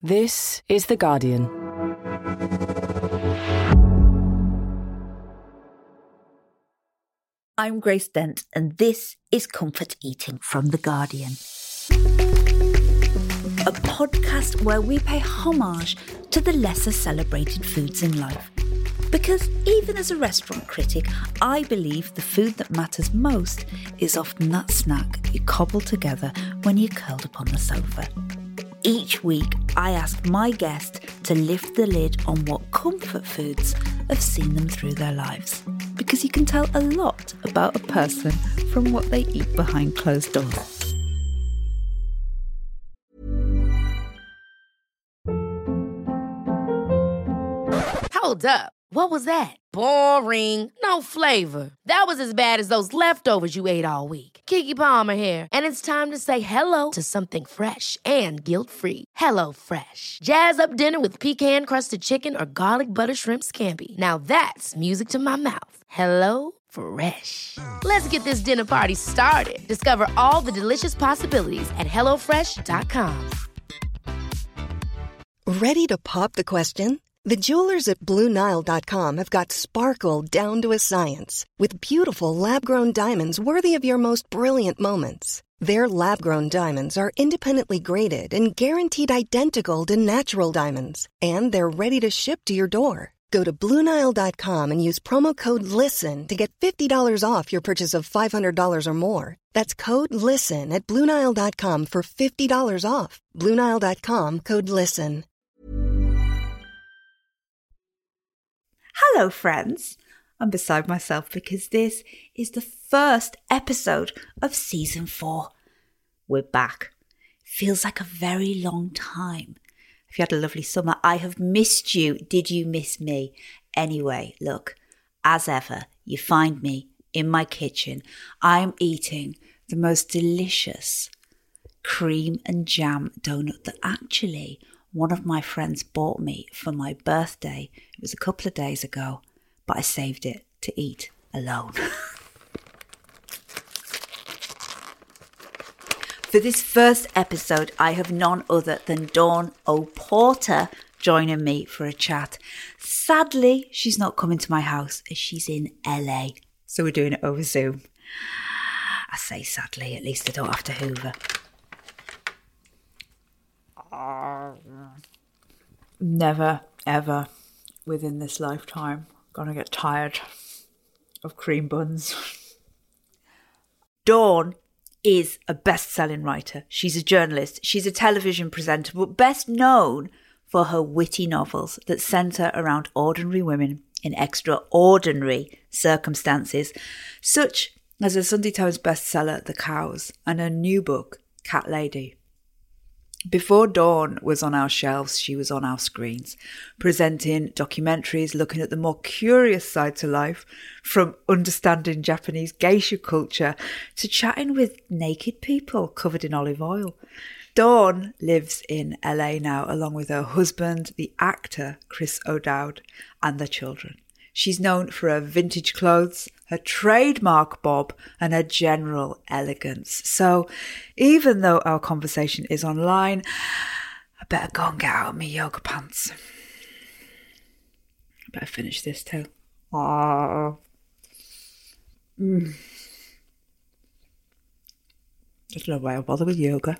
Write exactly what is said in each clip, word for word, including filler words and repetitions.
This is The Guardian. I'm Grace Dent, and this is Comfort Eating from The Guardian. A podcast where we pay homage to the lesser celebrated foods in life. Because even as a restaurant critic, I believe the food that matters most is often that snack you cobble together when you're curled up on the sofa. Each week, I ask my guest to lift the lid on what comfort foods have seen them through their lives. Because you can tell a lot about a person from what they eat behind closed doors. Hold up. What was that? Boring. No flavor. That was as bad as those leftovers you ate all week. Keke Palmer here, and it's time to say hello to something fresh and guilt-free. Hello Fresh. Jazz up dinner with pecan-crusted chicken or garlic butter shrimp scampi. Now that's music to my mouth. Hello Fresh. Let's get this dinner party started. Discover all the delicious possibilities at hello fresh dot com. Ready to pop the question? The jewelers at Blue Nile dot com have got sparkle down to a science with beautiful lab-grown diamonds worthy of your most brilliant moments. Their lab-grown diamonds are independently graded and guaranteed identical to natural diamonds, and they're ready to ship to your door. Go to Blue Nile dot com and use promo code LISTEN to get fifty dollars off your purchase of five hundred dollars or more. That's code LISTEN at Blue Nile dot com for fifty dollars off. Blue Nile dot com, code LISTEN. Hello, friends. I'm beside myself because this is the first episode of season four. We're back. Feels like a very long time. If you had a lovely summer, I have missed you. Did you miss me? Anyway, look, as ever, you find me in my kitchen. I'm eating the most delicious cream and jam donut that actually one of my friends bought me for my birthday. It was a couple of days ago, but I saved it to eat alone. For this first episode, I have none other than Dawn O'Porter joining me for a chat. Sadly, she's not coming to my house as she's in L A, so we're doing it over Zoom. I say sadly, at least I don't have to hoover. Never, ever within this lifetime gonna get tired of cream buns. Dawn is a best-selling writer. She's a journalist. She's a television presenter, but best known for her witty novels that centre around ordinary women in extraordinary circumstances, such as her Sunday Times bestseller, The Cows, and her new book, Cat Lady. Before Dawn was on our shelves, she was on our screens, presenting documentaries looking at the more curious side to life, from understanding Japanese geisha culture to chatting with naked people covered in olive oil. Dawn lives in L A now, along with her husband, the actor Chris O'Dowd, and their children. She's known for her vintage clothes, her trademark bob, and her general elegance. So even though our conversation is online, I better go and get out of my yoga pants. I better finish this too. Oh. Mm. There's no way I'll bother with yoga.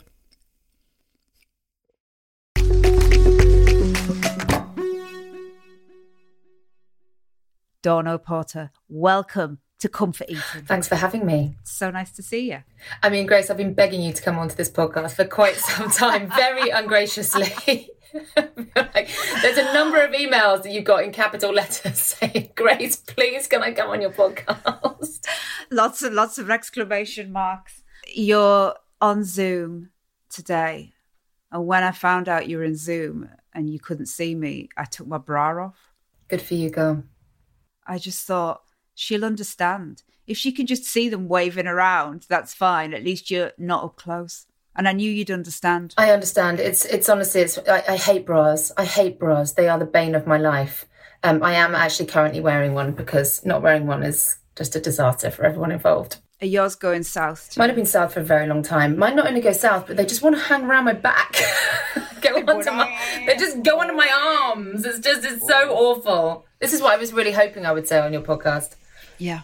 Dawn O'Porter, welcome to Comfort Eating. Thanks for having me. So nice to see you. I mean, Grace, I've been begging you to come onto this podcast for quite some time, very ungraciously. Like, there's a number of emails that you've got in capital letters saying, Grace, please, can I come on your podcast? Lots and lots of exclamation marks. You're on Zoom today. And when I found out you were in Zoom and you couldn't see me, I took my bra off. Good for you, girl. I just thought, she'll understand. If she can just see them waving around, that's fine. At least you're not up close. And I knew you'd understand. I understand. It's it's honestly, it's I, I hate bras. I hate bras. They are the bane of my life. Um, I am actually currently wearing one because not wearing one is just a disaster for everyone involved. Are yours going south too? Mine have been south for a very long time. Mine not only go south, but they just want to hang around my back. Get all onto my, they just go onto my arms. It's just, it's so awful. This is what I was really hoping I would say on your podcast. Yeah.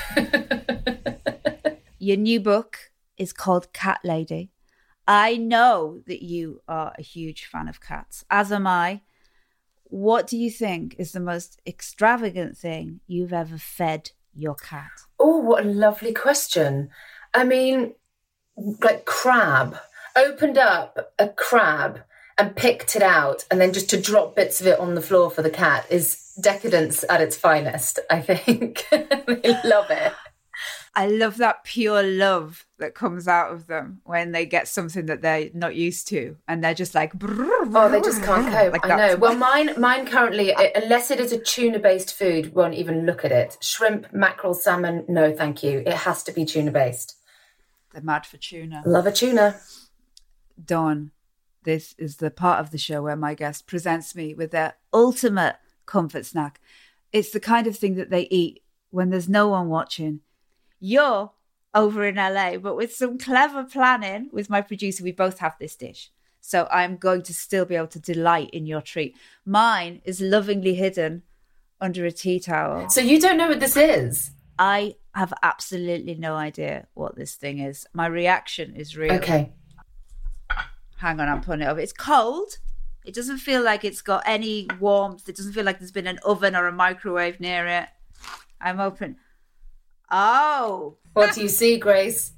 Your new book is called Cat Lady. I know that you are a huge fan of cats, as am I. What do you think is the most extravagant thing you've ever fed your cat? Oh, what a lovely question. I mean, like crab. Opened up a crab and picked it out, and then just to drop bits of it on the floor for the cat is decadence at its finest, I think. They love it. I love that pure love that comes out of them when they get something that they're not used to, and they're just like, oh, they just can't cope. Like I know. Well, mine, mine currently, unless it is a tuna-based food, won't even look at it. Shrimp, mackerel, salmon, no, thank you. It has to be tuna-based. They're mad for tuna. Love a tuna. Dawn, this is the part of the show where my guest presents me with their ultimate comfort snack. It's the kind of thing that they eat when there's no one watching. You're over in L A, but with some clever planning with my producer, we both have this dish. So I'm going to still be able to delight in your treat. Mine is lovingly hidden under a tea towel. So you don't know what this is? I have absolutely no idea what this thing is. My reaction is real. Okay. Hang on, I'm putting it over. It's cold. It doesn't feel like it's got any warmth. It doesn't feel like there's been an oven or a microwave near it. I'm open. Oh. What do you see, Grace?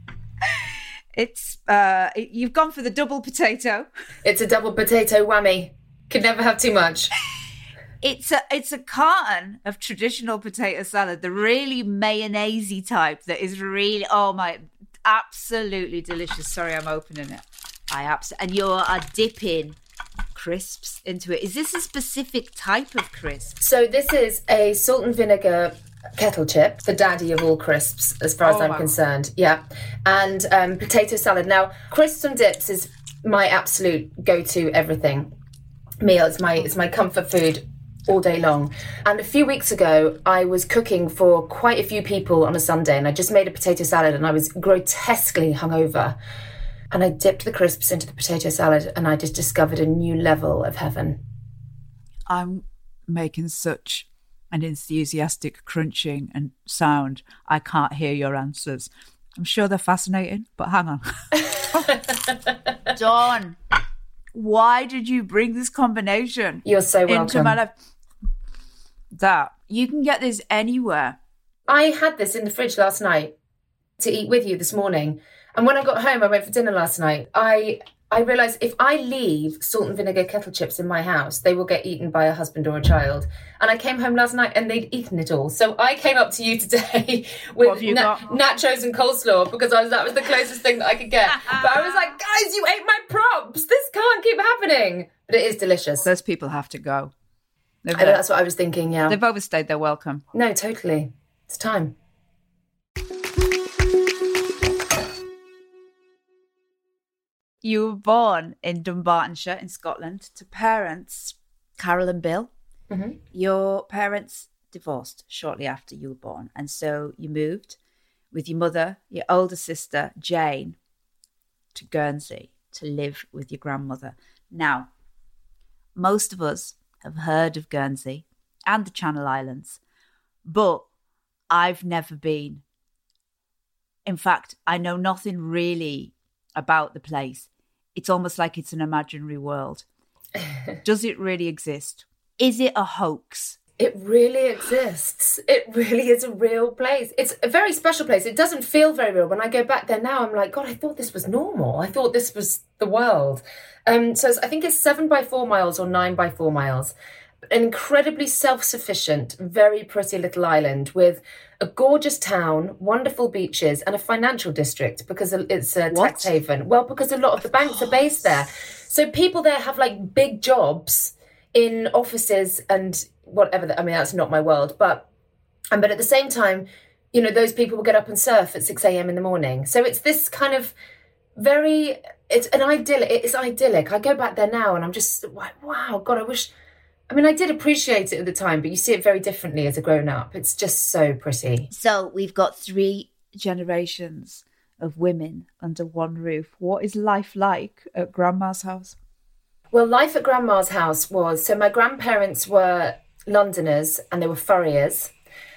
It's, uh, it, you've gone for the double potato. It's a double potato whammy. Could never have too much. It's a it's a carton of traditional potato salad, the really mayonnaise-y type that is really, oh my, absolutely delicious. Sorry, I'm opening it. I abs- and you are dipping crisps into it. Is this a specific type of crisp? So this is a salt and vinegar kettle chip, the daddy of all crisps, as far as oh, I'm wow. concerned. Yeah. And um, potato salad. Now, crisps and dips is my absolute go-to everything meal. It's my it's my comfort food all day long. And a few weeks ago, I was cooking for quite a few people on a Sunday, and I just made a potato salad, and I was grotesquely hungover. And I dipped the crisps into the potato salad, and I just discovered a new level of heaven. I'm making such an enthusiastic crunching and sound. I can't hear your answers. I'm sure they're fascinating, but hang on. Dawn, why did you bring this combination You're so welcome. into my life? That you can get this anywhere. I had this in the fridge last night to eat with you this morning. And when I got home, I went for dinner last night. I I realised if I leave salt and vinegar kettle chips in my house, they will get eaten by a husband or a child. And I came home last night and they'd eaten it all. So I came up to you today with na- nachos and coleslaw because I was that was the closest thing that I could get. But I was like, guys, you ate my props. This can't keep happening. But it is delicious. Those people have to go. I know, that's what I was thinking, yeah. They've overstayed their welcome. No, totally. It's time. You were born in Dunbartonshire in Scotland to parents, Carol and Bill. Mm-hmm. Your parents divorced shortly after you were born. And so you moved with your mother, your older sister, Jane, to Guernsey to live with your grandmother. Now, most of us have heard of Guernsey and the Channel Islands, but I've never been. In fact, I know nothing really about the place. It's almost like it's an imaginary world. Does it really exist? Is it a hoax? It really exists. It really is a real place. It's a very special place. It doesn't feel very real. When I go back there now, I'm like, God, I thought this was normal. I thought this was the world. Um, so I think it's seven by four miles or nine by four miles. An incredibly self-sufficient, very pretty little island with a gorgeous town, wonderful beaches, and a financial district because it's a what? tax haven. Well, because a lot of the banks are based there. So people there have like big jobs in offices and whatever. I mean, that's not my world. But, um, but at the same time, you know, those people will get up and surf at six a.m. in the morning. So it's this kind of very, it's an idyllic, it's idyllic. I go back there now and I'm just like, wow, God, I wish... I mean, I did appreciate it at the time, but you see it very differently as a grown-up. It's just so pretty. So we've got three generations of women under one roof. What is life like at Grandma's house? Well, life at Grandma's house was, so my grandparents were Londoners and they were furriers,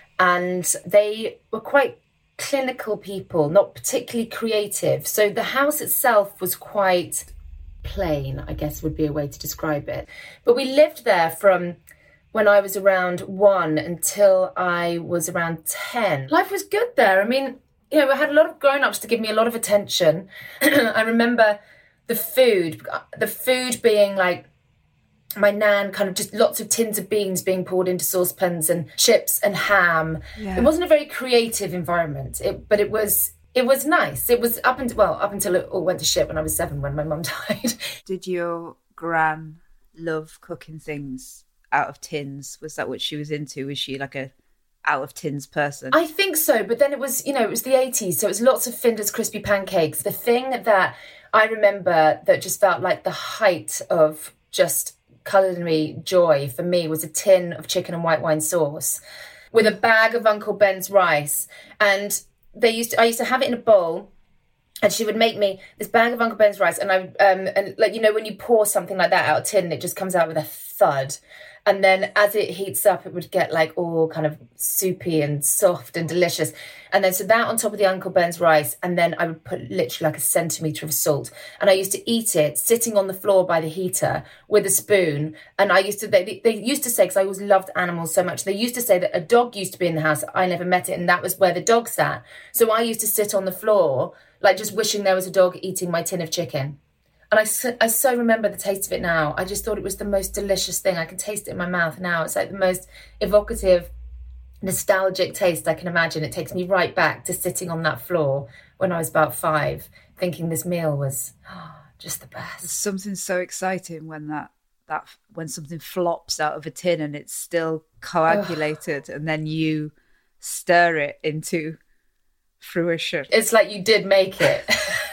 and they were quite clinical people, not particularly creative. So the house itself was quite plain, I guess would be a way to describe it. But we lived there from when I was around one until I was around ten. Life was good there. I mean, you know, I had a lot of grown-ups to give me a lot of attention. I remember the food, the food being like, my nan kind of just lots of tins of beans being poured into saucepans and chips and ham. Yeah. It wasn't a very creative environment, it, but it was it was nice. It was up until, well, up until it all went to shit when I was seven, when my mum died. Did your gran love cooking things out of tins? Was that what she was into? Was she like a out of tins person? I think so, but then it was, you know, it was the eighties, so it was lots of Finder's crispy pancakes. The thing that I remember that just felt like the height of just culinary joy for me was a tin of chicken and white wine sauce with a bag of Uncle Ben's rice. And they used to, I used to have it in a bowl, and she would make me this bag of Uncle Ben's rice. And I, um, and like, you know, when you pour something like that out of tin, it just comes out with a thud. And then as it heats up, it would get like all kind of soupy and soft and delicious. And then so that on top of the Uncle Ben's rice, and then I would put literally like a centimetre of salt. And I used to eat it sitting on the floor by the heater with a spoon. And I used to, they, they used to say, because I always loved animals so much, they used to say that a dog used to be in the house. I never met it, and that was where the dog sat. So I used to sit on the floor, like just wishing there was a dog eating my tin of chicken. And I so, I so remember the taste of it now. I just thought it was the most delicious thing. I can taste it in my mouth now. It's like the most evocative, nostalgic taste I can imagine. It takes me right back to sitting on that floor when I was about five, thinking this meal was oh, just the best. There's something so exciting when that, that when something flops out of a tin and it's still coagulated, Ugh. and then you stir it into fruition. It's like you did make it.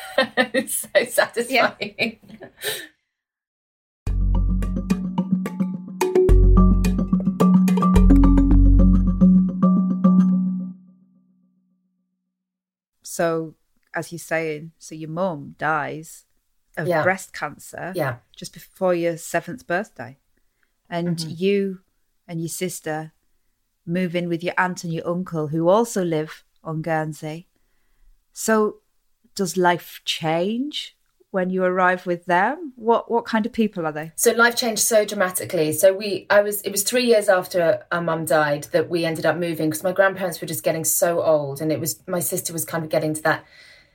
It's so satisfying. Yeah. So, as you're saying, so your mum dies of yeah. breast cancer yeah. just before your seventh birthday. And mm-hmm. you and your sister move in with your aunt and your uncle, who also live on Guernsey. So does life change when you arrive with them? What what kind of people are they? So life changed so dramatically. So we, I was, it was three years after our mum died that we ended up moving, because my grandparents were just getting so old, and it was, my sister was kind of getting to that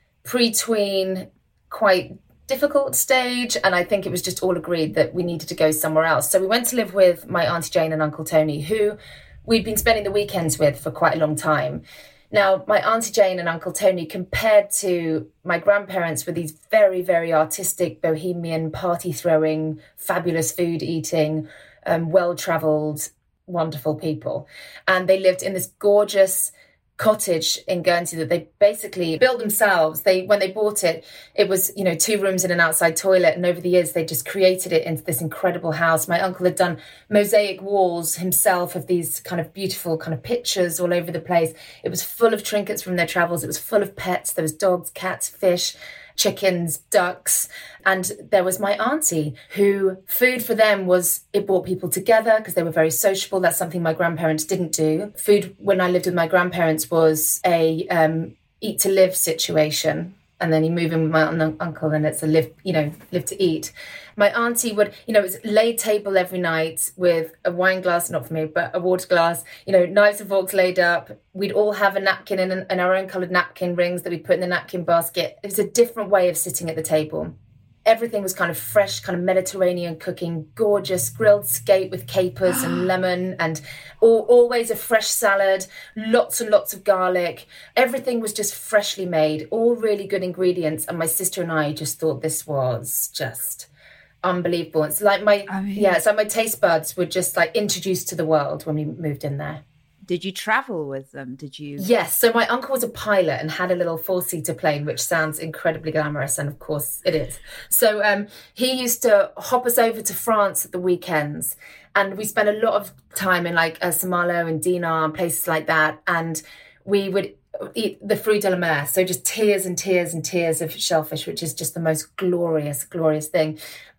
pre-tween, quite difficult stage, and I think it was just all agreed that we needed to go somewhere else. So we went to live with my Auntie Jane and Uncle Tony, who we'd been spending the weekends with for quite a long time. Now, my Auntie Jane and Uncle Tony, compared to my grandparents, were these very, very artistic, bohemian, party-throwing, fabulous food-eating, um, well-travelled, wonderful people. And they lived in this gorgeous cottage in Guernsey that they basically built themselves. They, when they bought it, it was, you know, two rooms and an outside toilet. And over the years, they just created it into this incredible house. My uncle had done mosaic walls himself of these kind of beautiful kind of pictures all over the place. It was full of trinkets from their travels. It was full of pets. There was dogs, cats, fish, chickens, ducks. And there was my auntie, who food for them was, it brought people together because they were very sociable. That's something my grandparents didn't do. Food when I lived with my grandparents was a um, eat to live situation. And then you move in with my un- uncle and it's a live, you know, live to eat. My auntie would, you know, it was laid table every night with a wine glass, not for me, but a water glass, you know, knives and forks laid up. We'd all have a napkin and, and our own coloured napkin rings that we put in the napkin basket. It was a different way of sitting at the table. Everything was kind of fresh, kind of Mediterranean cooking, gorgeous grilled skate with capers and lemon, and all, always a fresh salad, lots and lots of garlic. Everything was just freshly made, all really good ingredients. And my sister and I just thought this was just unbelievable. It's like my, I mean, yeah, it's like my taste buds were just like introduced to the world when we moved in there. Did you travel with them? Did you? Yes. So my uncle was a pilot and had a little four-seater plane, which sounds incredibly glamorous. And of course it is. So um, he used to hop us over to France at the weekends. And we spent a lot of time in like uh, Saint-Malo and Dinard and places like that. And we would eat the fruit de la mer. So just tiers and tiers and tiers of shellfish, which is just the most glorious, glorious thing.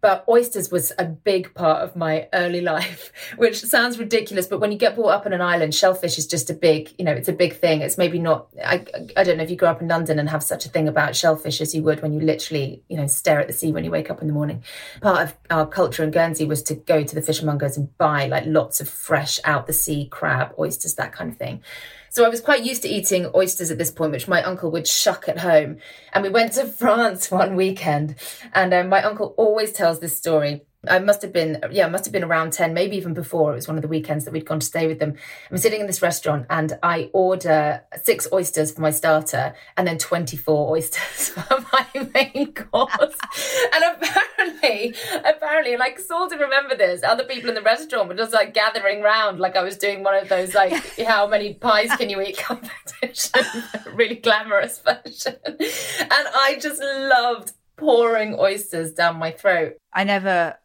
But oysters was a big part of my early life, which sounds ridiculous. But when you get brought up on an island, shellfish is just a big, you know, it's a big thing. It's maybe not, I, I don't know if you grew up in London and have such a thing about shellfish as you would when you literally, you know, stare at the sea when you wake up in the morning. Part of our culture in Guernsey was to go to the fishmongers and buy like lots of fresh out the sea crab, oysters, that kind of thing. So I was quite used to eating oysters at this point, which my uncle would shuck at home. And we went to France one weekend. And um, my uncle always tells this story. I must have been, yeah, I must have been around ten, maybe even before. It was one of the weekends that we'd gone to stay with them. I'm sitting in this restaurant and I order six oysters for my starter and then twenty-four oysters for my main course. And apparently, apparently, like, sort of remember this, other people in the restaurant were just like gathering round like I was doing one of those, like, how many pies can you eat competition, really glamorous version. And I just loved pouring oysters down my throat. I never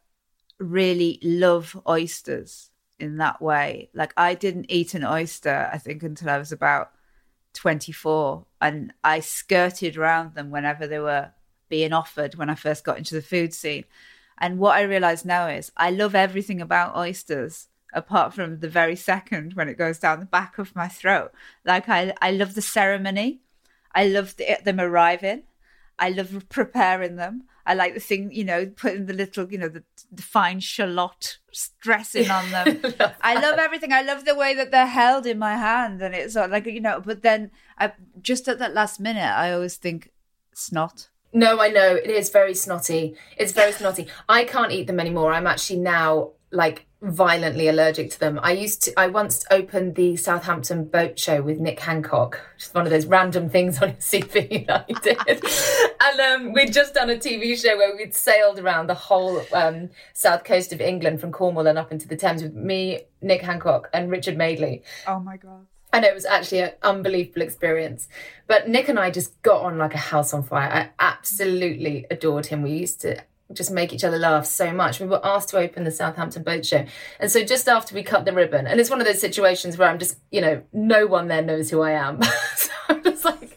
really love oysters in that way. Like, I didn't eat an oyster, I think, until I was about twenty-four, and I skirted around them whenever they were being offered when I first got into the food scene. And what I realize now is I love everything about oysters apart from the very second when it goes down the back of my throat. Like, I, I love the ceremony. I love the, them arriving. I love preparing them. I like the thing, you know, putting the little, you know, the, the fine shallot dressing on them. love I love everything. I love the way that they're held in my hand. And it's like, you know, but then I, just at that last minute, I always think snot. No, I know. It is very snotty. It's very snotty. I can't eat them anymore. I'm actually now like violently allergic to them. I used to, I once opened the Southampton boat show with Nick Hancock, just one of those random things on his C V that I did. And um, we'd just done a T V show where we'd sailed around the whole um, south coast of England from Cornwall and up into the Thames with me, Nick Hancock and Richard Madeley. Oh my God. And it was actually an unbelievable experience. But Nick and I just got on like a house on fire. I absolutely adored him. We used to just make each other laugh so much. We were asked to open the Southampton boat show. And so just after we cut the ribbon, and it's one of those situations where I'm just, you know, no one there knows who I am. So I'm just like,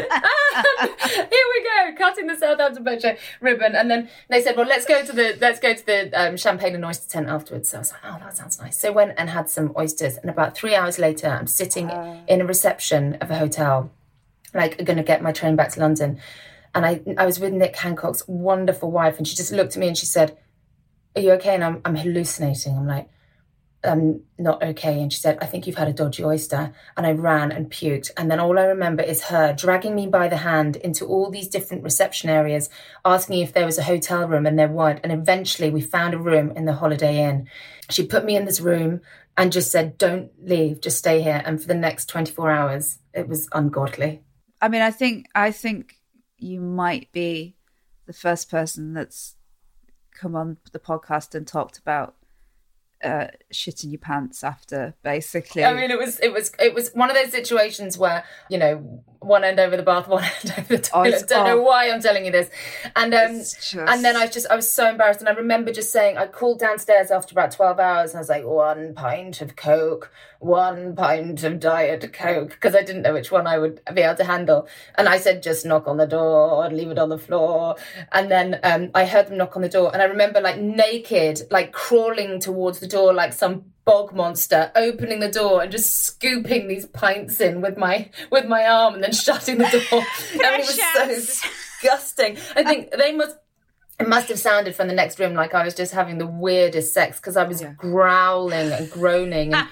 ah, here we go, cutting the Southampton boat show ribbon. And then they said, well, let's go to the, let's go to the um, champagne and oyster tent afterwards. So I was like, oh, that sounds nice. So I went and had some oysters. And about three hours later, I'm sitting uh... in a reception of a hotel, like going to get my train back to London. And I I was with Nick Hancock's wonderful wife, and she just looked at me and she said, are you okay? And I'm I'm hallucinating. I'm like, I'm not okay. And she said, I think you've had a dodgy oyster. And I ran and puked. And then all I remember is her dragging me by the hand into all these different reception areas, asking if there was a hotel room, and there weren't. And eventually we found a room in the Holiday Inn. She put me in this room and just said, don't leave, just stay here. And for the next twenty-four hours, it was ungodly. I mean, I think I think... you might be the first person that's come on the podcast and talked about uh, shitting your pants after, basically. I mean, it was it was it was one of those situations where, you know, one end over the bath, one end over the toilet. I don't know why I'm telling you this. And um, just... and then I just I was so embarrassed, and I remember just saying, I called downstairs after about twelve hours, and I was like, one pint of Coke, one pint of Diet Coke, because I didn't know which one I would be able to handle. And I said, just knock on the door and leave it on the floor. And then um, I heard them knock on the door, and I remember like naked, like crawling towards the door like some bog monster, opening the door and just scooping these pints in with my with my arm and then shutting the door. I mean, it was so disgusting. I think they must it must have sounded from the next room like I was just having the weirdest sex, because I was yeah. growling and groaning and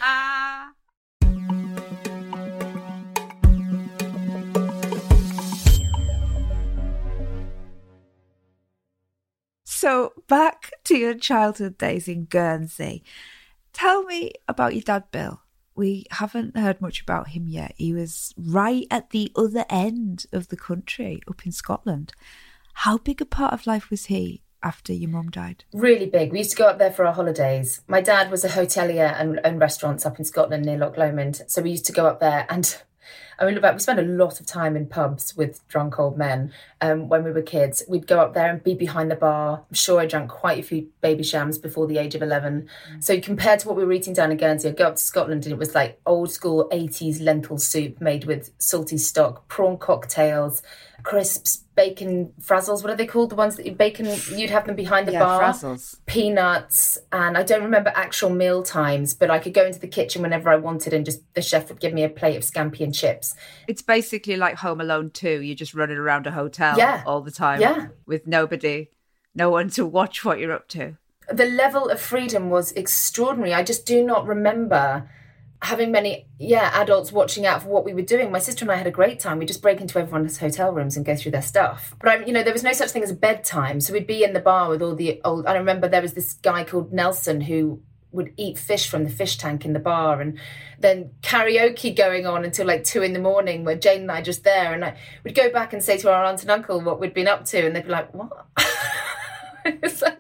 So back to your childhood days in Guernsey. Tell me about your dad, Bill. We haven't heard much about him yet. He was right at the other end of the country, up in Scotland. How big a part of life was he after your mum died? Really big. We used to go up there for our holidays. My dad was a hotelier and owned restaurants up in Scotland near Loch Lomond. So we used to go up there, and I mean, we spent a lot of time in pubs with drunk old men um, when we were kids. We'd go up there and be behind the bar. I'm sure I drank quite a few baby shams before the age of eleven. Mm. So compared to what we were eating down in Guernsey, I'd go up to Scotland and it was like old school eighties lentil soup made with salty stock, prawn cocktails, crisps, bacon frazzles. What are they called? The ones that you bacon, you'd have them behind the yeah, bar. Frazzles. Peanuts. And I don't remember actual meal times, but I could go into the kitchen whenever I wanted and just the chef would give me a plate of scampi and chips. It's basically like Home Alone two. You're just running around a hotel yeah. all the time yeah. with nobody, no one to watch what you're up to. The level of freedom was extraordinary. I just do not remember having many, yeah, adults watching out for what we were doing. My sister and I had a great time. We'd just break into everyone's hotel rooms and go through their stuff. But, I, you know, there was no such thing as a bedtime. So we'd be in the bar with all the old... I remember there was this guy called Nelson who would eat fish from the fish tank in the bar, and then karaoke going on until like two in the morning where Jane and I just there. And I would go back and say to our aunt and uncle what we'd been up to, and they'd be like, what? It's like...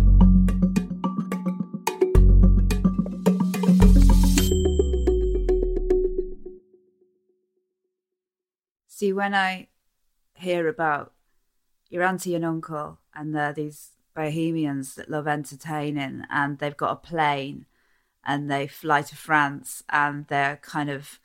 See, when I hear about your auntie and uncle and they're these bohemians that love entertaining and they've got a plane and they fly to France and they're kind of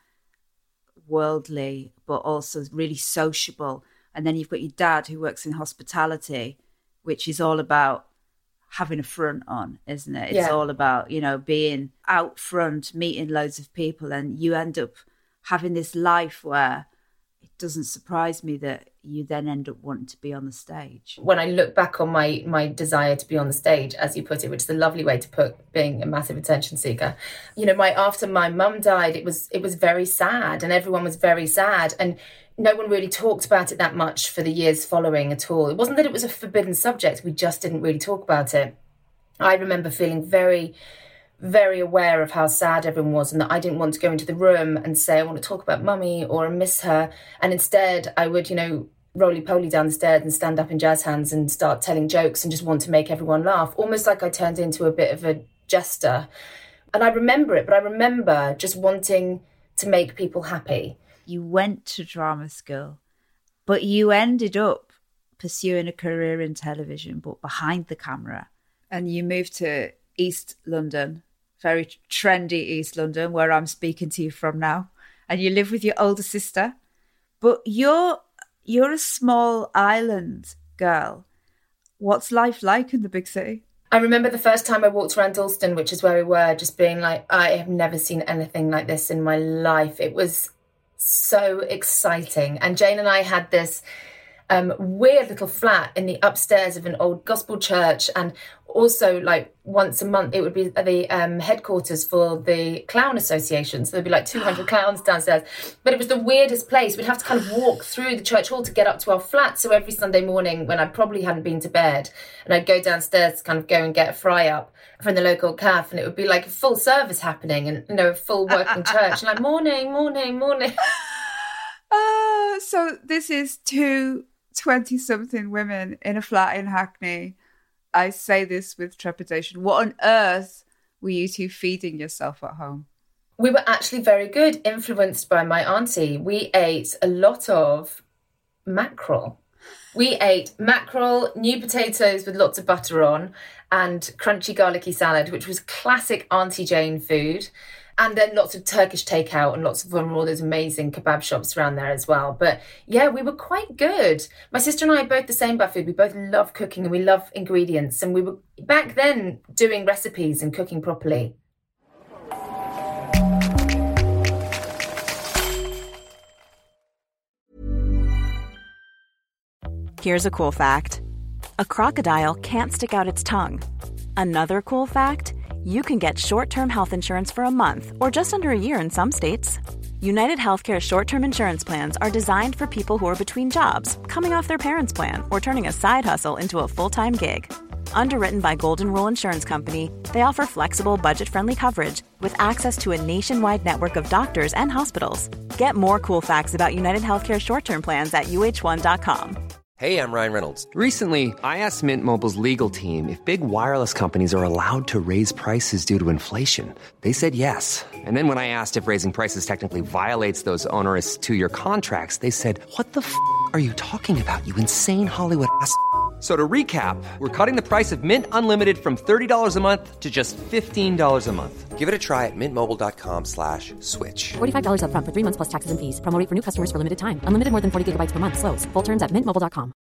worldly but also really sociable, and then you've got your dad who works in hospitality, which is all about having a front on, isn't it? It's yeah. all about, you know, being out front, meeting loads of people, and you end up having this life where it doesn't surprise me that you then end up wanting to be on the stage. When I look back on my my desire to be on the stage, as you put it, which is a lovely way to put being a massive attention seeker, you know, my after my mum died, it was it was very sad, and everyone was very sad, and no one really talked about it that much for the years following at all. It wasn't that it was a forbidden subject, we just didn't really talk about it. I remember feeling very very aware of how sad everyone was, and that I didn't want to go into the room and say, I want to talk about mummy or I miss her. And instead I would, you know, roly-poly down the stairs and stand up in jazz hands and start telling jokes and just want to make everyone laugh, almost like I turned into a bit of a jester. And I remember it, but I remember just wanting to make people happy. You went to drama school, but you ended up pursuing a career in television, but behind the camera. And you moved to East London, very trendy East London, where I'm speaking to you from now, and you live with your older sister. But you're you're a small island girl. What's life like in the big city? I remember the first time I walked around Dalston, which is where we were, just being like, I have never seen anything like this in my life. It was so exciting. And Jane and I had this um, weird little flat in the upstairs of an old gospel church, and also like once a month it would be the um, headquarters for the clown association, so there'd be like two hundred clowns downstairs. But it was the weirdest place. We'd have to kind of walk through the church hall to get up to our flat. So every Sunday morning when I probably hadn't been to bed, and I'd go downstairs to kind of go and get a fry up from the local cafe, and it would be like a full service happening, and you know, a full working church, and like morning morning morning. Oh, so this is two twenty-something women in a flat in Hackney. I say this with trepidation. What on earth were you two feeding yourself at home? We were actually very good, influenced by my auntie. We ate a lot of mackerel. We ate mackerel, new potatoes with lots of butter on, and crunchy garlicky salad, which was classic Auntie Jane food. And then lots of Turkish takeout and lots of um, all those amazing kebab shops around there as well. But yeah, we were quite good. My sister and I are both the same about food. We both love cooking and we love ingredients. And we were back then doing recipes and cooking properly. Here's a cool fact. A crocodile can't stick out its tongue. Another cool fact, you can get short-term health insurance for a month or just under a year in some states. United Healthcare short-term insurance plans are designed for people who are between jobs, coming off their parents' plan, or turning a side hustle into a full-time gig. Underwritten by Golden Rule Insurance Company, they offer flexible, budget-friendly coverage with access to a nationwide network of doctors and hospitals. Get more cool facts about United Healthcare short-term plans at U H one dot com. Hey, I'm Ryan Reynolds. Recently, I asked Mint Mobile's legal team if big wireless companies are allowed to raise prices due to inflation. They said yes. And then when I asked if raising prices technically violates those onerous two-year contracts, they said, what the f*** are you talking about, you insane Hollywood ass f- So to recap, we're cutting the price of Mint Unlimited from thirty dollars a month to just fifteen dollars a month. Give it a try at mintmobile.com slash switch. forty-five dollars up front for three months plus taxes and fees. Promo rate for new customers for limited time. Unlimited more than forty gigabytes per month. Slows full terms at mint mobile dot com.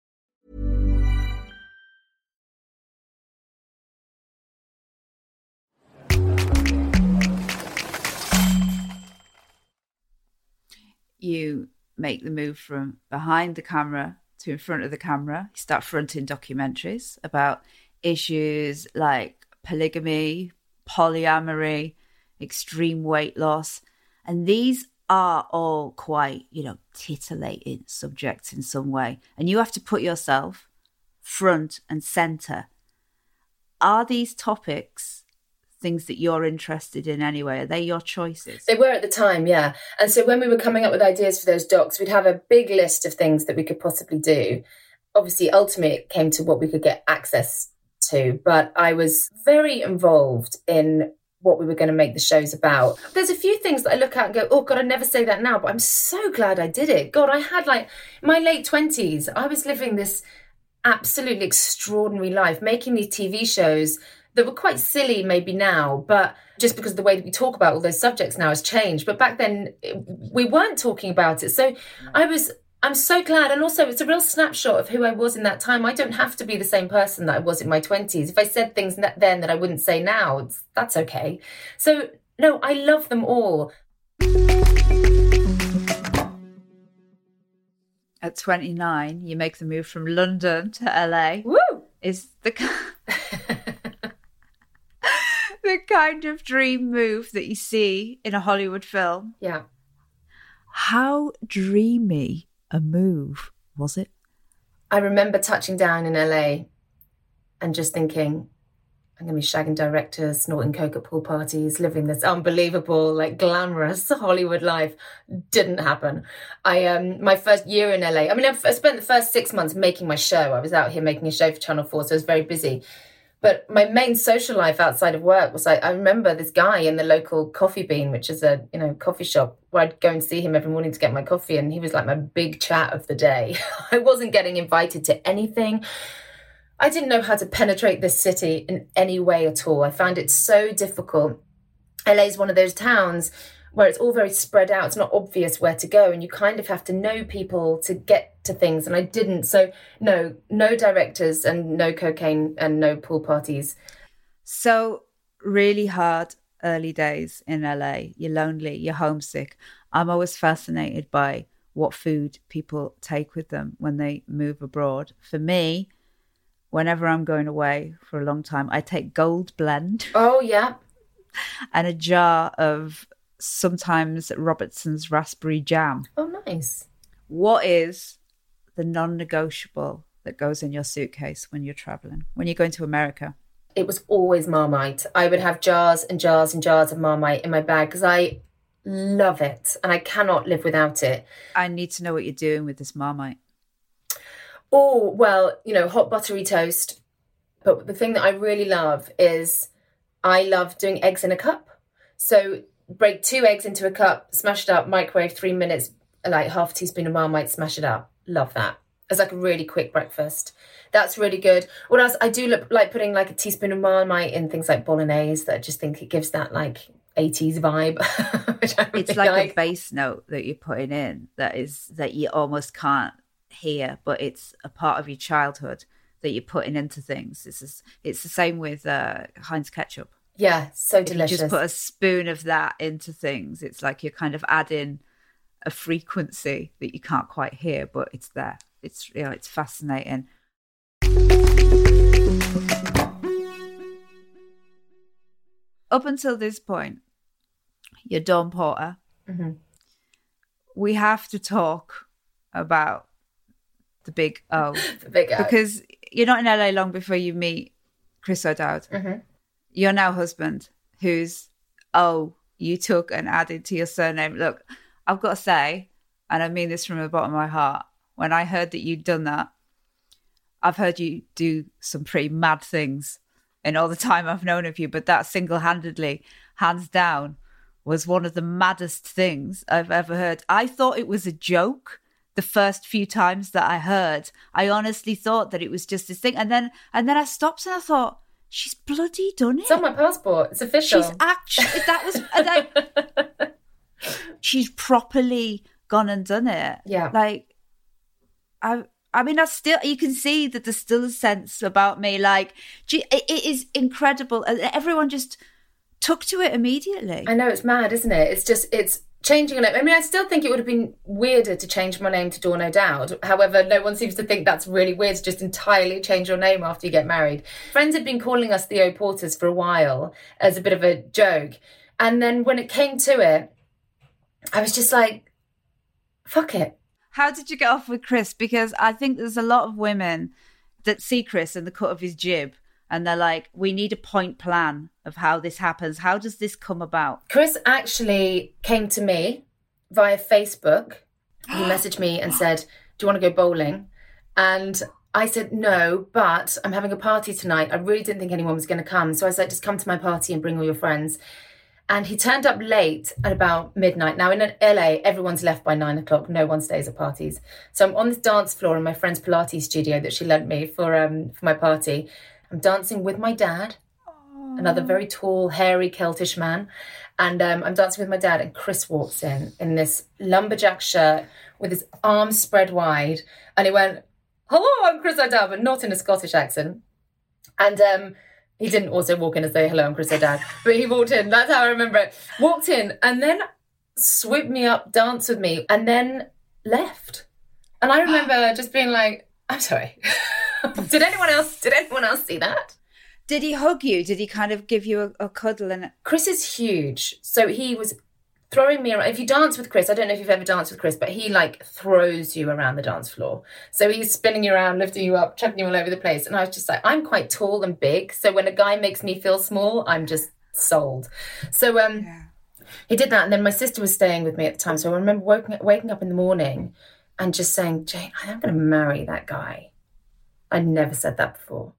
You make the move from behind the camera to in front of the camera. You start fronting documentaries about issues like polygamy, polyamory, extreme weight loss. And these are all quite, you know, titillating subjects in some way. And you have to put yourself front and center. Are these topics things that you're interested in anyway? Are they your choices? They were at the time, yeah. And so when we were coming up with ideas for those docs, we'd have a big list of things that we could possibly do. Obviously, ultimately, it came to what we could get access to. But I was very involved in what we were going to make the shows about. There's a few things that I look at and go, oh, God, I'd never say that now, but I'm so glad I did it. God, I had like my late twenties. I was living this absolutely extraordinary life, making these T V shows that were quite silly maybe now, but just because the way that we talk about all those subjects now has changed. But back then we weren't talking about it. So I was, I'm so glad. And also it's a real snapshot of who I was in that time. I don't have to be the same person that I was in my twenties. If I said things then that I wouldn't say now, it's, that's okay. So no, I love them all. At twenty-nine, you make the move from London to L A. Woo! Is the the kind of dream move that you see in a Hollywood film. Yeah. How dreamy a move was it? I remember touching down in L A and just thinking, I'm going to be shagging directors, snorting coke at pool parties, living this unbelievable, like glamorous Hollywood life. Didn't happen. I um my first year in L A, I mean, I spent the first six months making my show. I was out here making a show for Channel four, so I was very busy. But my main social life outside of work was like, I remember this guy in the local Coffee Bean, which is a, you know, coffee shop where I'd go and see him every morning to get my coffee. And he was like my big chat of the day. I wasn't getting invited to anything. I didn't know how to penetrate this city in any way at all. I found it so difficult. L A is one of those towns where it's all very spread out. It's not obvious where to go. And you kind of have to know people to get to things. And I didn't. So no, no directors and no cocaine and no pool parties. So really hard early days in L A. You're lonely, you're homesick. I'm always fascinated by what food people take with them when they move abroad. For me, whenever I'm going away for a long time, I take Gold Blend. Oh, yeah. And a jar of sometimes Robertson's raspberry jam. Oh, nice. What is the non-negotiable that goes in your suitcase when you're traveling, when you're going to America? It was always Marmite. I would have jars and jars and jars of Marmite in my bag because I love it and I cannot live without it. I need to know what you're doing with this Marmite. Oh, well, you know, hot buttery toast. But the thing that I really love is I love doing eggs in a cup. So break two eggs into a cup, smash it up, microwave three minutes, like half a teaspoon of Marmite, smash it up. Love that. It's like a really quick breakfast. That's really good. What else? I do look, like putting like a teaspoon of Marmite in things like bolognese that I just think it gives that like eighties vibe. Which I really it's like, like a bass note that you're putting in that is that you almost can't hear, but it's a part of your childhood that you're putting into things. It's just, it's the same with uh, Heinz ketchup. Yeah, so if delicious. You just put a spoon of that into things. It's like you're kind of adding a frequency that you can't quite hear, but it's there. It's, you know, it's fascinating. Up until this point, you're Dawn Porter. Mm-hmm. We have to talk about the big O. The big O. Because you're not in L A long before you meet Chris O'Dowd. Mm-hmm. Your now husband, whose O you took and added to your surname. Look, I've got to say, and I mean this from the bottom of my heart, when I heard that you'd done that, I've heard you do some pretty mad things in all the time I've known of you, but that single-handedly, hands down, was one of the maddest things I've ever heard. I thought it was a joke the first few times that I heard. I honestly thought that it was just this thing. And then and then I stopped and I thought, she's bloody done it. It's on my passport. It's official. She's actually, that was, like, she's properly gone and done it. Yeah. Like, I I mean, I still, you can see that there's still a sense about me. Like, gee, it, it is incredible. Everyone just took to it immediately. I know, it's mad, isn't it? It's just, it's changing. I mean, I still think it would have been weirder to change my name to Dawn O'Dowd. However, no one seems to think that's really weird to just entirely change your name after you get married. Friends had been calling us the O-Porters for a while as a bit of a joke. And then when it came to it, I was just like, fuck it. How did you get off with Chris? Because I think there's a lot of women that see Chris in the cut of his jib and they're like, we need a point plan of how this happens. How does this come about? Chris actually came to me via Facebook. He messaged me and said, do you want to go bowling? And I said, no, but I'm having a party tonight. I really didn't think anyone was going to come. So I was like, just come to my party and bring all your friends. And he turned up late at about midnight. Now, in L A, everyone's left by nine o'clock. No one stays at parties. So I'm on this dance floor in my friend's Pilates studio that she lent me for um for my party. I'm dancing with my dad, Aww. Another very tall, hairy, Celtish man. And um, I'm dancing with my dad, and Chris walks in in this lumberjack shirt with his arms spread wide. And he went, hello, I'm Chris O'Dowd, but not in a Scottish accent. And um, he didn't also walk in and say, hello, I'm Chris O'Dowd. But he walked in. That's how I remember it. Walked in and then swooped me up, danced with me, and then left. And I remember just being like, I'm sorry. Did anyone else, did anyone else see that? Did he hug you? Did he kind of give you a, a cuddle? And Chris is huge. So he was throwing me around. If you dance with Chris, I don't know if you've ever danced with Chris, but he like throws you around the dance floor. So he's spinning you around, lifting you up, chucking you all over the place. And I was just like, I'm quite tall and big. So when a guy makes me feel small, I'm just sold. So um, yeah. He did that. And then my sister was staying with me at the time. So I remember waking, waking up in the morning and just saying, Jane, I am going to marry that guy. I never said that before.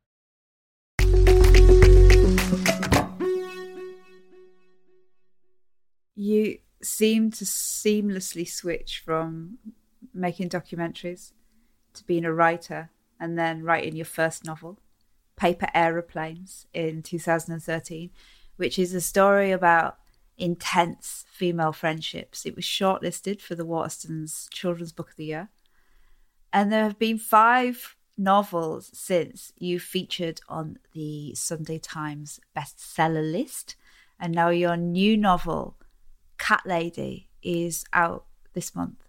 You seem to seamlessly switch from making documentaries to being a writer and then writing your first novel, Paper Aeroplanes, in two thousand thirteen, which is a story about intense female friendships. It was shortlisted for the Waterstones Children's Book of the Year. And there have been five novels since you featured on the Sunday Times bestseller list. And now your new novel, Cat Lady, is out this month.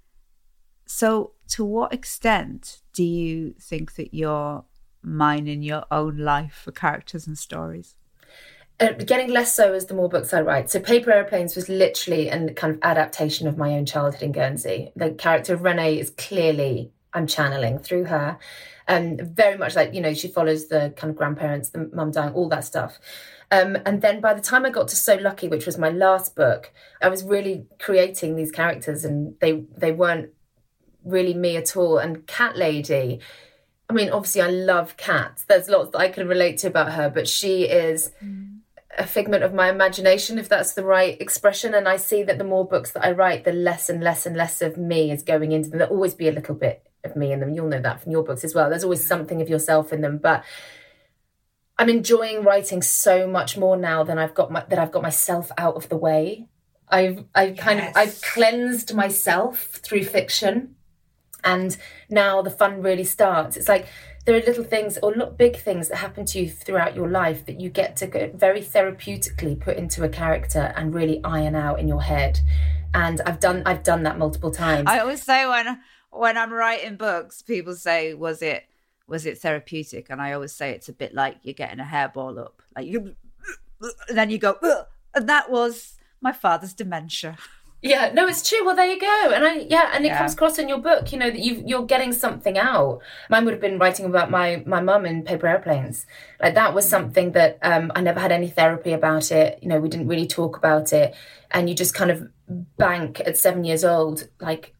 So to what extent do you think that you're mining your own life for characters and stories? Uh, getting less so as the more books I write. So Paper Aeroplanes was literally a kind of adaptation of my own childhood in Guernsey. The character of Renee is clearly, I'm channeling through her. Um, very much like, you know, she follows the kind of grandparents, the mum dying, all that stuff. Um, and then by the time I got to So Lucky, which was my last book, I was really creating these characters and they they weren't really me at all. And Cat Lady, I mean, obviously I love cats. There's lots that I can relate to about her, but she is mm. a figment of my imagination, if that's the right expression. And I see that the more books that I write, the less and less and less of me is going into them. There'll always be a little bit of me in them. You'll know that from your books as well. There's always something of yourself in them, but I'm enjoying writing so much more now than I've got my, that I've got myself out of the way. I've I've kind yes. of I've cleansed myself through fiction, and now the fun really starts. It's like there are little things or look big things that happen to you throughout your life that you get to go very therapeutically put into a character and really iron out in your head. And I've done I've done that multiple times. I always say when when I'm writing books, people say, "Was it?" Was it therapeutic? And I always say it's a bit like you're getting a hairball up. Like you, and then you go, ugh. And that was my father's dementia. Yeah, no, it's true. Well, there you go. And I, yeah, and it yeah. comes across in your book, you know, that you you're getting something out. Mine would have been writing about my my mum in Paper Aeroplanes. Like that was something that um, I never had any therapy about it. You know, we didn't really talk about it. And you just kind of bank at seven years old, like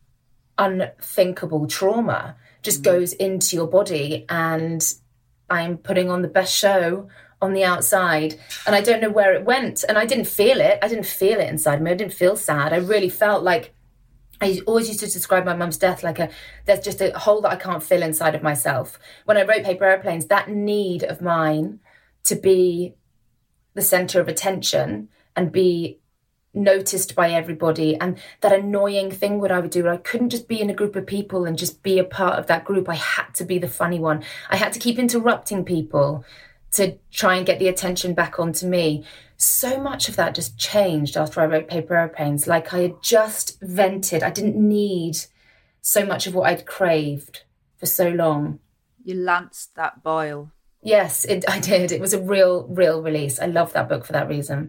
unthinkable trauma just goes into your body, and I'm putting on the best show on the outside, and I don't know where it went, and I didn't feel it. I didn't feel it inside me. I didn't feel sad. I really felt like I always used to describe my mum's death like a, there's just a hole that I can't fill inside of myself. When I wrote Paper Airplanes, that need of mine to be the centre of attention and be noticed by everybody, and that annoying thing what I would do, where I couldn't just be in a group of people and just be a part of that group. I had to be the funny one. I had to keep interrupting people to try and get the attention back onto me. So much of that just changed after I wrote Paper Airplanes. Like I had just vented. I didn't need so much of what I'd craved for so long. You lanced that boil. Yes, it, I did. It was a real, real release. I love that book for that reason.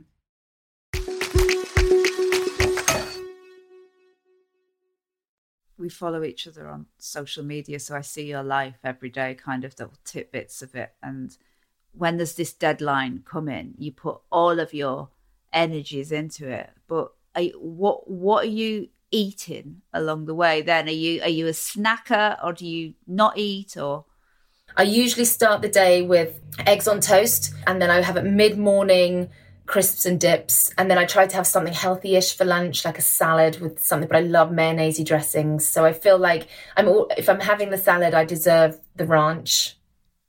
We follow each other on social media, so I see your life every day, kind of little tidbits of it. And when there's this deadline coming, you put all of your energies into it. But are you, what what are you eating along the way then? Are you are you a snacker, or do you not eat? Or I usually start the day with eggs on toast, and then I have a mid-morning crisps and dips, and then I try to have something healthy-ish for lunch, like a salad with something, but I love mayonnaise dressings. So I feel like I'm all, if I'm having the salad, I deserve the ranch.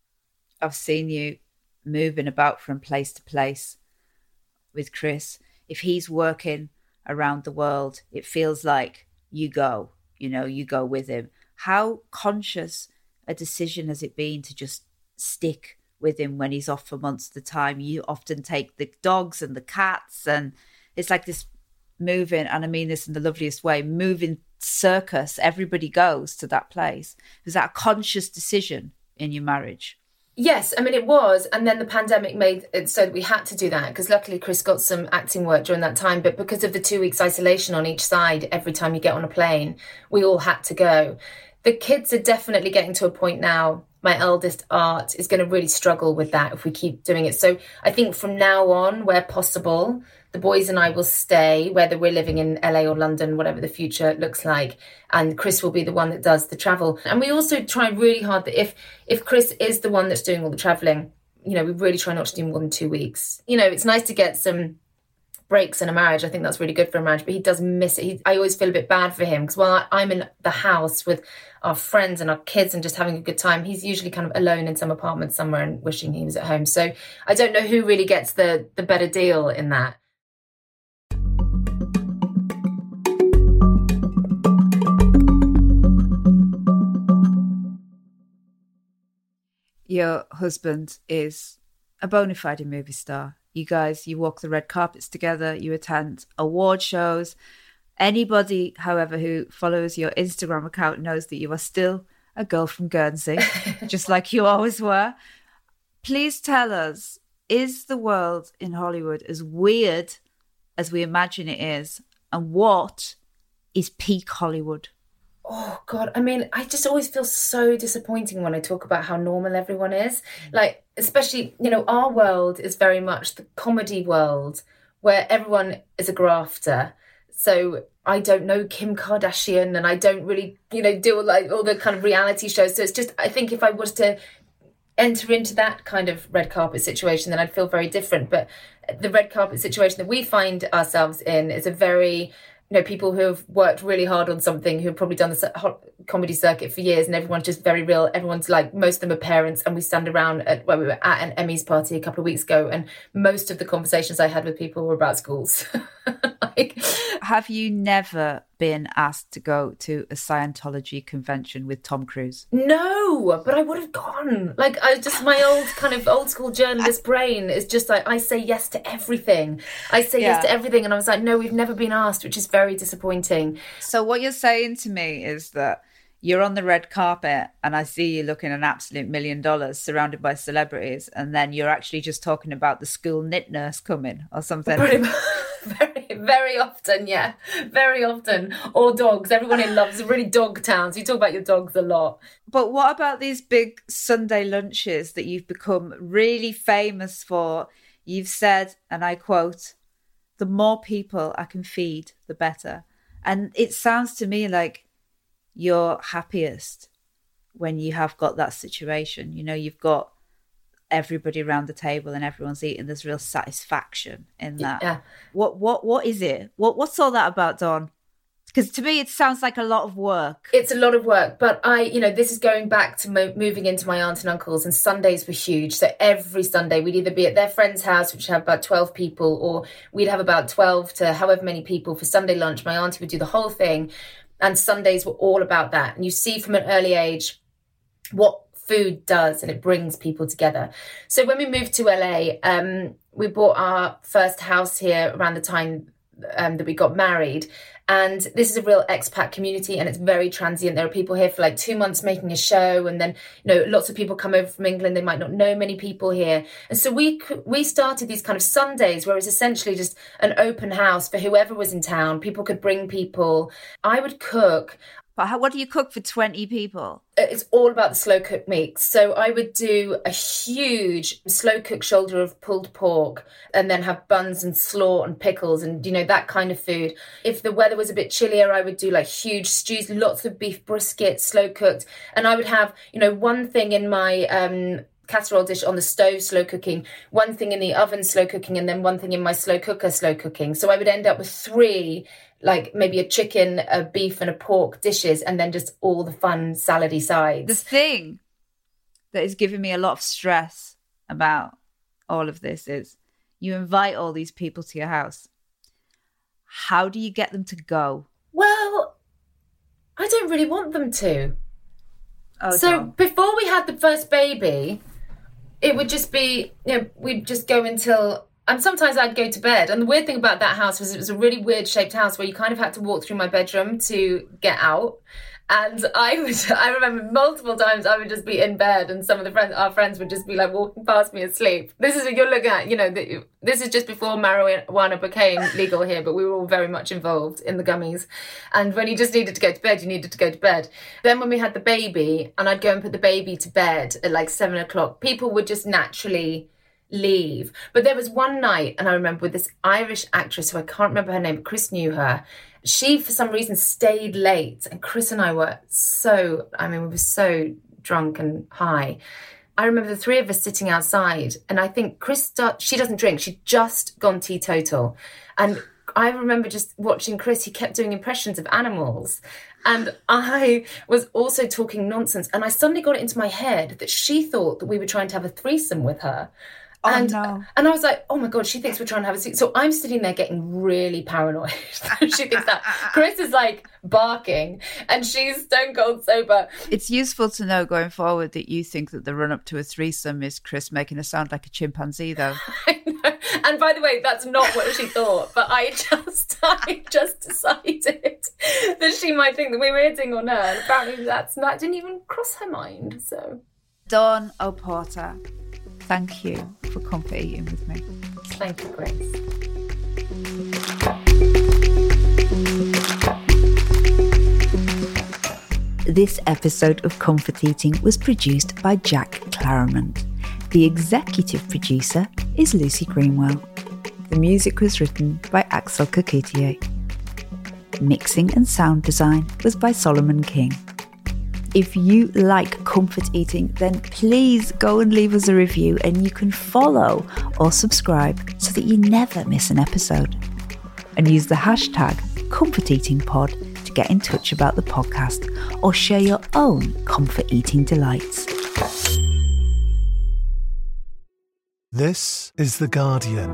I've seen you moving about from place to place with Chris. If he's working around the world, it feels like you go, you know, you go with him. How conscious a decision has it been to just stick with him when he's off for months at a time? You often take the dogs and the cats, and it's like this moving, and I mean this in the loveliest way, moving circus. Everybody goes to that place. Is that a conscious decision in your marriage? Yes, I mean, it was. And then the pandemic made it so that we had to do that, because luckily Chris got some acting work during that time. But because of the two weeks isolation on each side, every time you get on a plane, we all had to go. The kids are definitely getting to a point now. My eldest, Art, is going to really struggle with that if we keep doing it. So I think from now on, where possible, the boys and I will stay, whether we're living in L A or London, whatever the future looks like. And Chris will be the one that does the travel. And we also try really hard that if if Chris is the one that's doing all the traveling, you know, we really try not to do more than two weeks. You know, it's nice to get some breaks in a marriage. I think that's really good for a marriage, but he does miss it. He, I always feel a bit bad for him, because while I, I'm in the house with our friends and our kids and just having a good time, he's usually kind of alone in some apartment somewhere and wishing he was at home. So I don't know who really gets the the better deal in that. Your husband is a bona fide movie star. You guys, you walk the red carpets together, you attend award shows. Anybody, however, who follows your Instagram account knows that you are still a girl from Guernsey, just like you always were. Please tell us, is the world in Hollywood as weird as we imagine it is? And what is peak Hollywood? Oh, God. I mean, I just always feel so disappointing when I talk about how normal everyone is. Like, especially, you know, our world is very much the comedy world where everyone is a grafter. So I don't know Kim Kardashian, and I don't really, you know, do like all the kind of reality shows. So it's just, I think if I was to enter into that kind of red carpet situation, then I'd feel very different. But the red carpet situation that we find ourselves in is a very, you know, people who have worked really hard on something, who have probably done the comedy circuit for years, and everyone's just very real. Everyone's like, most of them are parents, and we stand around at where we were at an Emmys party a couple of weeks ago, and most of the conversations I had with people were about schools. Like, have you never been asked to go to a Scientology convention with Tom Cruise? No, but I would have gone. Like, I just, my old kind of old school journalist brain is just like, I say yes to everything. I say yeah. yes to everything. And I was like, no, we've never been asked, which is very disappointing. So what you're saying to me is that you're on the red carpet and I see you looking an absolute million dollars surrounded by celebrities, and then you're actually just talking about the school knit nurse coming or something. Pretty much. Very, very often, yeah. Very often. Or dogs. Everyone in loves really dog towns. You talk about your dogs a lot. But what about these big Sunday lunches that you've become really famous for? You've said, and I quote, the more people I can feed, the better. And it sounds to me like you're happiest when you have got that situation. You know, you've got everybody around the table and everyone's eating. There's real satisfaction in that. Yeah. What what what is it? What what's all that about, Dawn? Because to me, it sounds like a lot of work. It's a lot of work, but I, you know, this is going back to mo- moving into my aunt and uncles, and Sundays were huge. So every Sunday we'd either be at their friend's house, which had about twelve people, or we'd have about twelve to however many people for Sunday lunch. My auntie would do the whole thing, and Sundays were all about that. And you see from an early age what food does, and it brings people together. So when we moved to L A, um, we bought our first house here around the time um, that we got married. And this is a real expat community, and it's very transient. There are people here for like two months making a show, and then, you know, lots of people come over from England. They might not know many people here. And so we we started these kind of Sundays where it's essentially just an open house for whoever was in town. People could bring people. I would cook. But how, what do you cook for twenty people? It's all about the slow cooked meats. So I would do a huge slow cooked shoulder of pulled pork, and then have buns and slaw and pickles and, you know, that kind of food. If the weather was a bit chillier, I would do like huge stews, lots of beef brisket, slow cooked. And I would have, you know, one thing in my um, casserole dish on the stove, slow cooking, one thing in the oven, slow cooking, and then one thing in my slow cooker, slow cooking. So I would end up with three, like maybe a chicken, a beef and a pork dishes, and then just all the fun salady sides. The thing that is giving me a lot of stress about all of this is you invite all these people to your house. How do you get them to go? Well, I don't really want them to. Oh, so Dawn. Before we had the first baby, it would just be, you know, we'd just go until... And sometimes I'd go to bed. And the weird thing about that house was it was a really weird shaped house where you kind of had to walk through my bedroom to get out. And I would, I remember multiple times I would just be in bed, and some of the friends, our friends would just be like walking past me asleep. This is what you're looking at, you know, the, this is just before marijuana became legal here, but we were all very much involved in the gummies. And when you just needed to go to bed, you needed to go to bed. Then when we had the baby, and I'd go and put the baby to bed at like seven o'clock, people would just naturally leave. But there was one night, and I remember with this Irish actress who I can't remember her name, but Chris knew her. She, for some reason, stayed late, and Chris and I were so, I mean, we were so drunk and high. I remember the three of us sitting outside, and I think Chris, start, she doesn't drink, she'd just gone teetotal. And I remember just watching Chris, he kept doing impressions of animals. And I was also talking nonsense, and I suddenly got it into my head that she thought that we were trying to have a threesome with her. Oh, and, no. and I was like, oh my God, she thinks we're trying to have a seat. So I'm sitting there getting really paranoid. She thinks that. Chris is like barking, and she's stone cold sober. It's useful to know going forward that you think that the run up to a threesome is Chris making her sound like a chimpanzee, though. I know. And by the way, that's not what she thought, but I just, I just decided that she might think that we were hitting on her. And apparently that's not, that didn't even cross her mind. So, Dawn O'Porter, thank you for comfort eating with me. Thank you, Grace. This episode of Comfort Eating was produced by Jack Claremont. The executive producer is Lucy Greenwell. The music was written by Axel Kakutier. Mixing and sound design was by Solomon King. If you like Comfort Eating, then please go and leave us a review, and you can follow or subscribe so that you never miss an episode. And use the hashtag ComfortEatingPod to get in touch about the podcast or share your own comfort eating delights. This is The Guardian.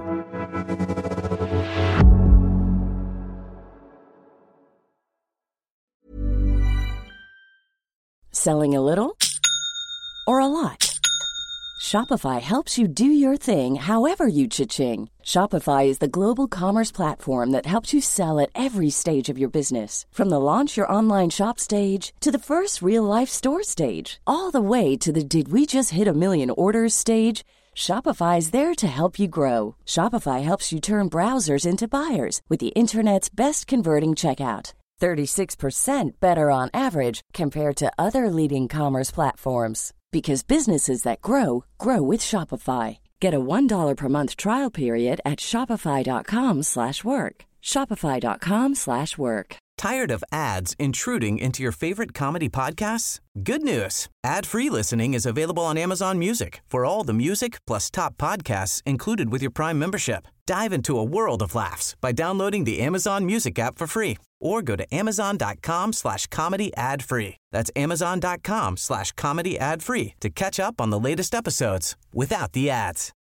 Selling a little or a lot? Shopify helps you do your thing however you cha-ching. Shopify is the global commerce platform that helps you sell at every stage of your business. From the launch your online shop stage to the first real-life store stage, all the way to the did we just hit a million orders stage. Shopify is there to help you grow. Shopify helps you turn browsers into buyers with the internet's best converting checkout. thirty-six percent better on average compared to other leading commerce platforms. Because businesses that grow, grow with Shopify. Get a one dollar per month trial period at shopify.com slash work. Shopify.com slash work. Tired of ads intruding into your favorite comedy podcasts? Good news. Ad-free listening is available on Amazon Music for all the music plus top podcasts included with your Prime membership. Dive into a world of laughs by downloading the Amazon Music app for free or go to amazon.com slash comedy ad free. That's amazon.com slash comedy ad free to catch up on the latest episodes without the ads.